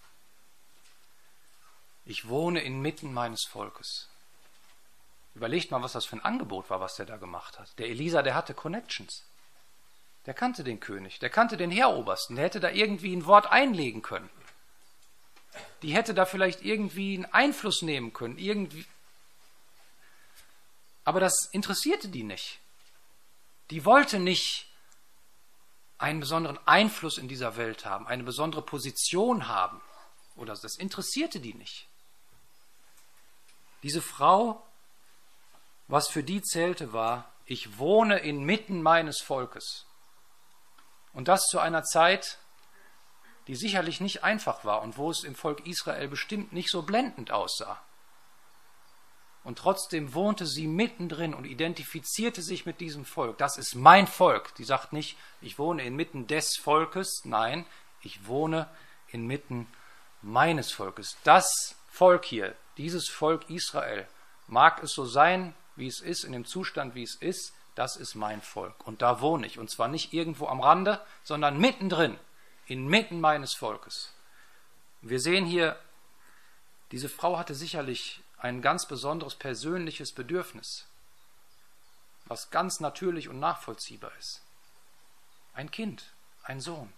Ich wohne inmitten meines Volkes. Überlegt mal, was das für ein Angebot war, was der da gemacht hat. Der Elisa, der hatte Connections. Der kannte den König, der kannte den Heerobersten, der hätte da irgendwie ein Wort einlegen können. Die hätte da vielleicht irgendwie einen Einfluss nehmen können, irgendwie. Aber das interessierte die nicht. Die wollte nicht einen besonderen Einfluss in dieser Welt haben, eine besondere Position haben. Oder das interessierte die nicht. Diese Frau, was für die zählte, war, ich wohne inmitten meines Volkes. Und das zu einer Zeit, die sicherlich nicht einfach war und wo es im Volk Israel bestimmt nicht so blendend aussah. Und trotzdem wohnte sie mittendrin und identifizierte sich mit diesem Volk. Das ist mein Volk. Die sagt nicht, ich wohne inmitten des Volkes. Nein, ich wohne inmitten meines Volkes. Das Volk hier, dieses Volk Israel, mag es so sein, wie es ist, in dem Zustand, wie es ist, das ist mein Volk. Und da wohne ich. Und zwar nicht irgendwo am Rande, sondern mittendrin. Inmitten meines Volkes. Wir sehen hier, diese Frau hatte sicherlich ein ganz besonderes persönliches Bedürfnis, was ganz natürlich und nachvollziehbar ist. Ein Kind, ein Sohn.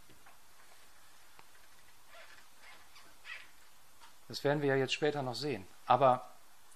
Das werden wir ja jetzt später noch sehen. Aber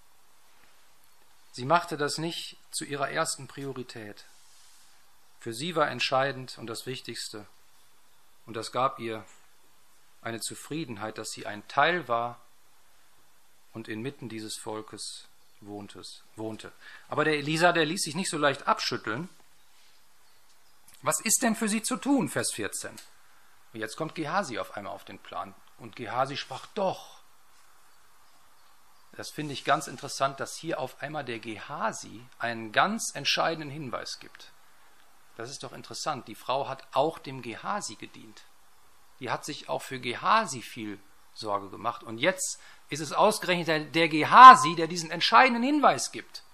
sie machte das nicht zu ihrer ersten Priorität. Für sie war entscheidend und das Wichtigste, und das gab ihr eine Zufriedenheit, dass sie ein Teil war und inmitten dieses Volkes wohnte. Aber der Elisa, der ließ sich nicht so leicht abschütteln. Was ist denn für sie zu tun? Vers 14. Und jetzt kommt Gehasi auf einmal auf den Plan. Und Gehasi sprach, doch, Das finde ich ganz interessant, dass hier auf einmal der Gehasi einen ganz entscheidenden Hinweis gibt. Das ist doch interessant. Die Frau hat auch dem Gehasi gedient. Die hat sich auch für Gehasi viel Sorge gemacht. Und jetzt ist es ausgerechnet der Gehasi, der diesen entscheidenden Hinweis gibt.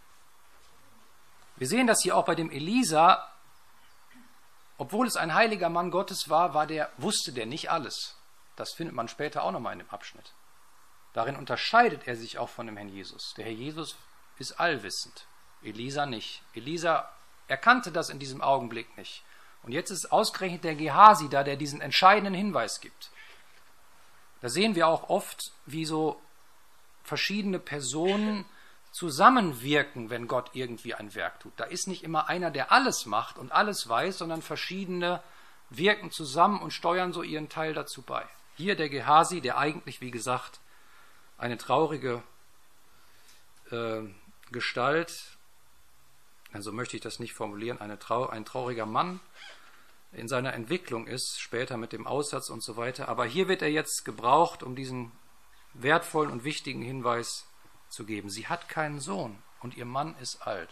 Wir sehen das hier auch bei dem Elisa. Obwohl es ein heiliger Mann Gottes war, wusste der nicht alles. Das findet man später auch nochmal in dem Abschnitt. Darin unterscheidet er sich auch von dem Herrn Jesus. Der Herr Jesus ist allwissend, Elisa nicht. Elisa erkannte das in diesem Augenblick nicht. Und jetzt ist ausgerechnet der Gehasi da, der diesen entscheidenden Hinweis gibt. Da sehen wir auch oft, wie so verschiedene Personen zusammenwirken, wenn Gott irgendwie ein Werk tut. Da ist nicht immer einer, der alles macht und alles weiß, sondern verschiedene wirken zusammen und steuern so ihren Teil dazu bei. Hier der Gehasi, der eigentlich, wie gesagt, eine traurige Gestalt, also möchte ich das nicht formulieren, ein trauriger Mann in seiner Entwicklung ist, später mit dem Aussatz und so weiter. Aber hier wird er jetzt gebraucht, um diesen wertvollen und wichtigen Hinweis zu geben. Sie hat keinen Sohn und ihr Mann ist alt.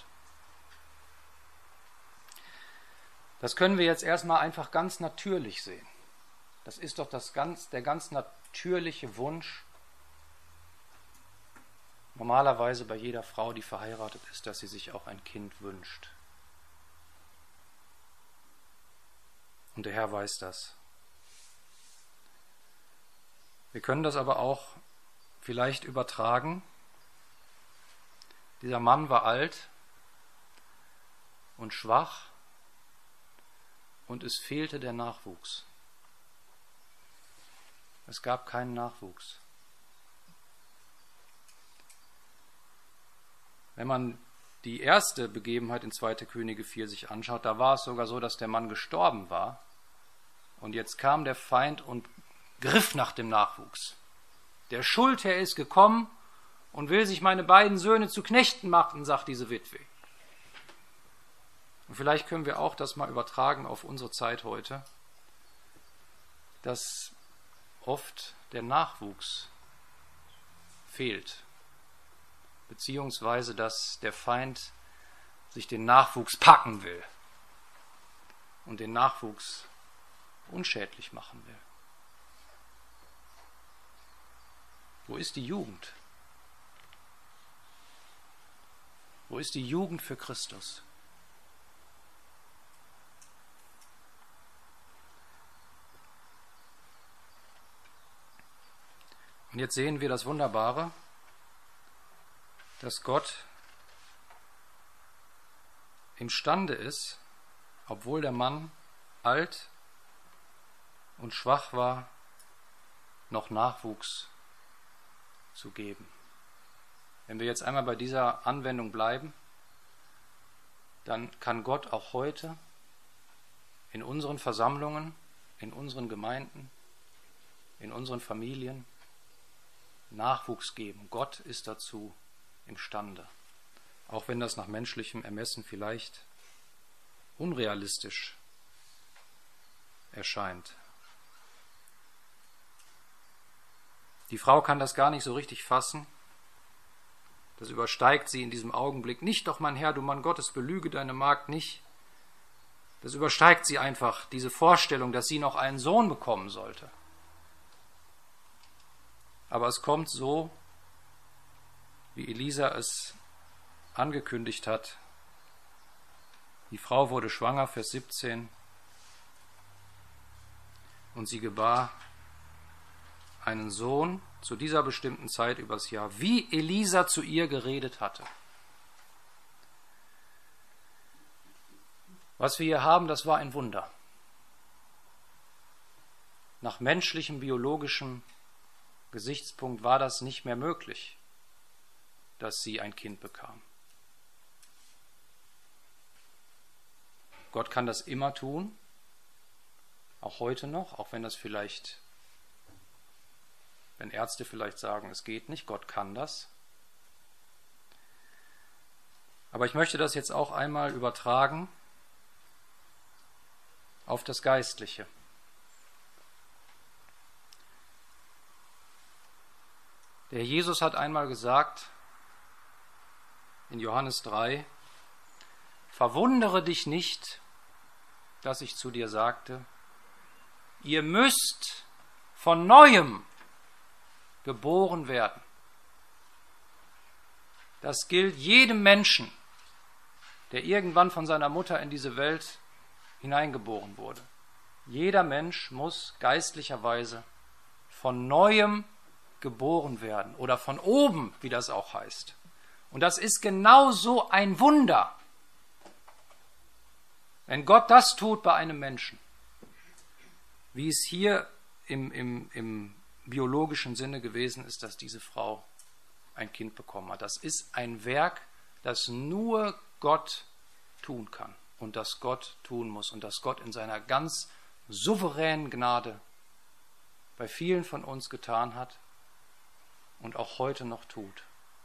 Das können wir jetzt erstmal einfach ganz natürlich sehen. Das ist doch der ganz natürliche Wunsch, normalerweise bei jeder Frau, die verheiratet ist, dass sie sich auch ein Kind wünscht. Und der Herr weiß das. Wir können das aber auch vielleicht übertragen. Dieser Mann war alt und schwach und es fehlte der Nachwuchs. Es gab keinen Nachwuchs. Wenn man die erste Begebenheit in 2. Könige 4 sich anschaut, da war es sogar so, dass der Mann gestorben war. Und jetzt kam der Feind und griff nach dem Nachwuchs. Der Schuldherr ist gekommen und will sich meine beiden Söhne zu Knechten machen, sagt diese Witwe. Und vielleicht können wir auch das mal übertragen auf unsere Zeit heute, dass oft der Nachwuchs fehlt, beziehungsweise dass der Feind sich den Nachwuchs packen will und den Nachwuchs unschädlich machen will. Wo ist die Jugend? Wo ist die Jugend für Christus? Und jetzt sehen wir das Wunderbare, dass Gott imstande ist, obwohl der Mann alt und schwach war, noch Nachwuchs zu geben. Wenn wir jetzt einmal bei dieser Anwendung bleiben, dann kann Gott auch heute in unseren Versammlungen, in unseren Gemeinden, in unseren Familien Nachwuchs geben. Gott ist dazu imstande. Auch wenn das nach menschlichem Ermessen vielleicht unrealistisch erscheint. Die Frau kann das gar nicht so richtig fassen. Das übersteigt sie in diesem Augenblick. Nicht doch, mein Herr, du Mann Gottes, belüge deine Magd nicht. Das übersteigt sie einfach, diese Vorstellung, dass sie noch einen Sohn bekommen sollte. Aber es kommt so, wie Elisa es angekündigt hat. Die Frau wurde schwanger, Vers 17, und sie gebar einen Sohn zu dieser bestimmten Zeit übers Jahr, wie Elisa zu ihr geredet hatte. Was wir hier haben, das war ein Wunder. Nach menschlichem, biologischem Gesichtspunkt war das nicht mehr möglich, dass sie ein Kind bekam. Gott kann das immer tun, auch heute noch, auch wenn Ärzte vielleicht sagen, es geht nicht, Gott kann das. Aber ich möchte das jetzt auch einmal übertragen auf das Geistliche. Der Jesus hat einmal gesagt, in Johannes 3, verwundere dich nicht, dass ich zu dir sagte, ihr müsst von Neuem geboren werden. Das gilt jedem Menschen, der irgendwann von seiner Mutter in diese Welt hineingeboren wurde. Jeder Mensch muss geistlicherweise von Neuem geboren werden oder von oben, wie das auch heißt. Und das ist genauso ein Wunder, wenn Gott das tut bei einem Menschen, wie es hier im biologischen Sinne gewesen ist, dass diese Frau ein Kind bekommen hat. Das ist ein Werk, das nur Gott tun kann und das Gott tun muss und das Gott in seiner ganz souveränen Gnade bei vielen von uns getan hat und auch heute noch tut.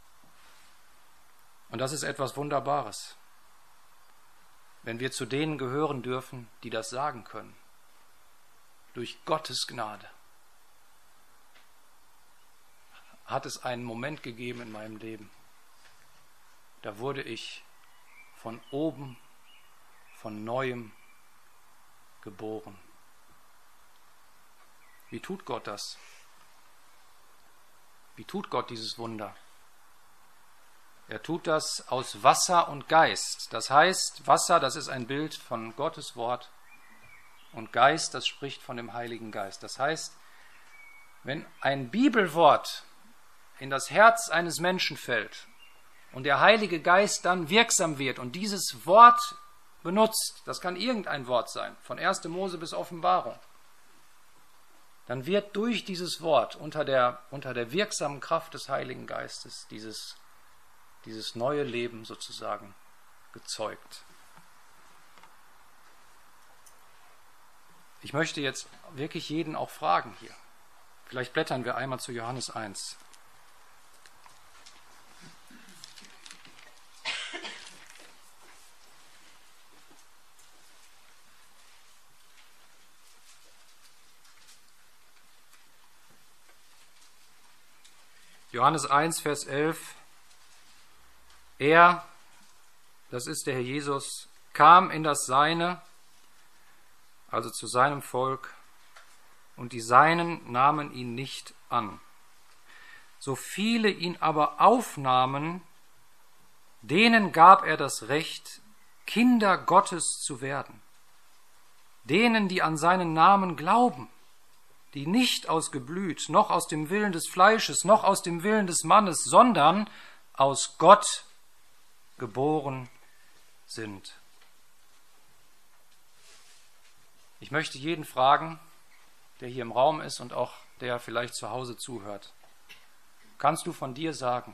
Und das ist etwas Wunderbares, wenn wir zu denen gehören dürfen, die das sagen können. Durch Gottes Gnade hat es einen Moment gegeben in meinem Leben, da wurde ich von oben, von Neuem geboren. Wie tut Gott das? Wie tut Gott dieses Wunder? Er tut das aus Wasser und Geist. Das heißt, Wasser, das ist ein Bild von Gottes Wort und Geist, das spricht von dem Heiligen Geist. Das heißt, wenn ein Bibelwort in das Herz eines Menschen fällt und der Heilige Geist dann wirksam wird und dieses Wort benutzt, das kann irgendein Wort sein, von 1. Mose bis Offenbarung, dann wird durch dieses Wort unter der wirksamen Kraft des Heiligen Geistes dieses neue Leben sozusagen gezeugt. Ich möchte jetzt wirklich jeden auch fragen hier. Vielleicht blättern wir einmal zu Johannes 1. Johannes 1, Vers 11. Er, das ist der Herr Jesus, kam in das Seine, also zu seinem Volk, und die Seinen nahmen ihn nicht an. So viele ihn aber aufnahmen, denen gab er das Recht, Kinder Gottes zu werden. Denen, die an seinen Namen glauben, die nicht aus Geblüt, noch aus dem Willen des Fleisches, noch aus dem Willen des Mannes, sondern aus Gott geboren sind. Ich möchte jeden fragen, der hier im Raum ist und auch der vielleicht zu Hause zuhört. Kannst du von dir sagen,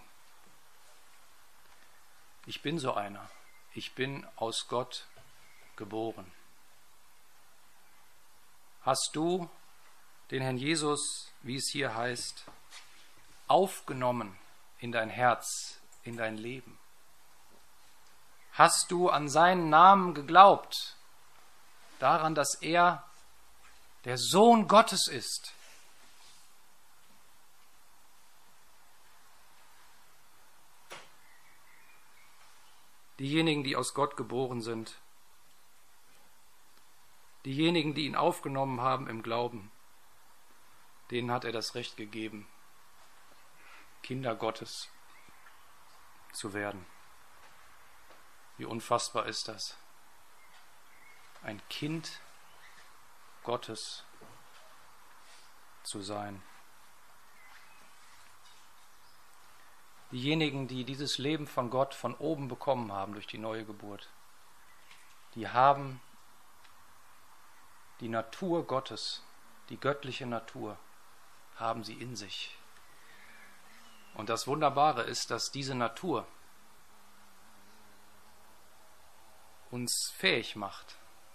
ich bin so einer, ich bin aus Gott geboren? Hast du den Herrn Jesus, wie es hier heißt, aufgenommen in dein Herz, in dein Leben? Hast du an seinen Namen geglaubt, daran, dass er der Sohn Gottes ist? Diejenigen, die aus Gott geboren sind, diejenigen, die ihn aufgenommen haben im Glauben, denen hat er das Recht gegeben, Kinder Gottes zu werden. Wie unfassbar ist das? Ein Kind Gottes zu sein. Diejenigen, die dieses Leben von Gott von oben bekommen haben durch die neue Geburt, die haben die Natur Gottes, die göttliche Natur, haben sie in sich. Und das Wunderbare ist, dass diese Natur uns fähig macht,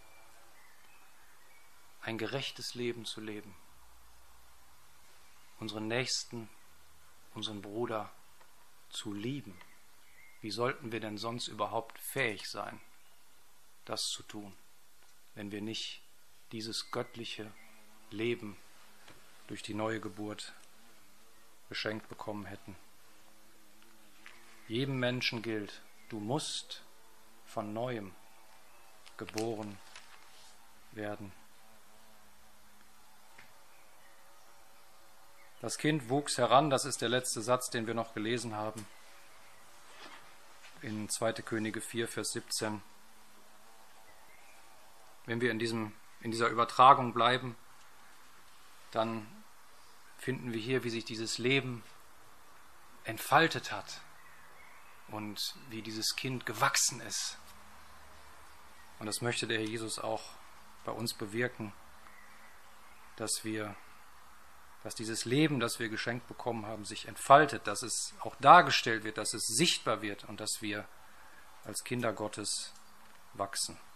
ein gerechtes Leben zu leben, unseren Nächsten, unseren Bruder zu lieben. Wie sollten wir denn sonst überhaupt fähig sein, das zu tun, wenn wir nicht dieses göttliche Leben durch die neue Geburt geschenkt bekommen hätten. Jedem Menschen gilt, du musst von Neuem geboren werden. Das Kind wuchs heran, das ist der letzte Satz, den wir noch gelesen haben, in 2. Könige 4, Vers 17. Wenn wir in dieser Übertragung bleiben, dann finden wir hier, wie sich dieses Leben entfaltet hat und wie dieses Kind gewachsen ist. Und das möchte der Herr Jesus auch bei uns bewirken, dass dieses Leben, das wir geschenkt bekommen haben, sich entfaltet, dass es auch dargestellt wird, dass es sichtbar wird und dass wir als Kinder Gottes wachsen.